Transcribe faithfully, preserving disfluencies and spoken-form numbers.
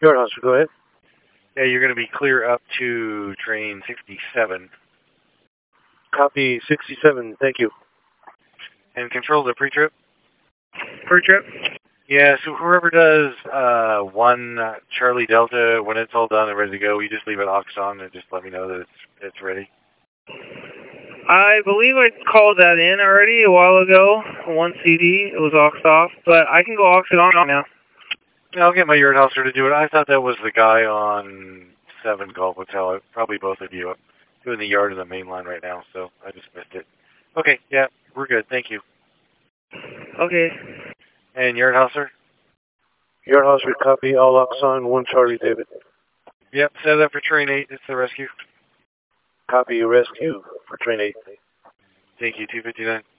Yardhouser, go ahead. Yeah, you're going to be clear up to train sixty-seven. Copy sixty-seven, thank you. And control the pre-trip? Pre-trip? Yeah, so whoever does uh, one uh, Charlie Delta, when it's all done and ready to go, you just leave it aux on and just let me know that it's it's ready. I believe I called that in already a while ago. One C D, it was aux off, but I can go aux it on now. Yeah, I'll get my Yardhouser to do it. I thought that was the guy on seven Gulf Hotel. Probably both of you. I'm doing the yard in the main line right now, so I just missed it. Okay, yeah, we're good. Thank you. Okay. And Yardhouser? Yardhouser, copy, all aux on, one Charlie David. Yep, set up for train eight. It's the rescue. Copy rescue for train eight. Thank you, two fifty-nine.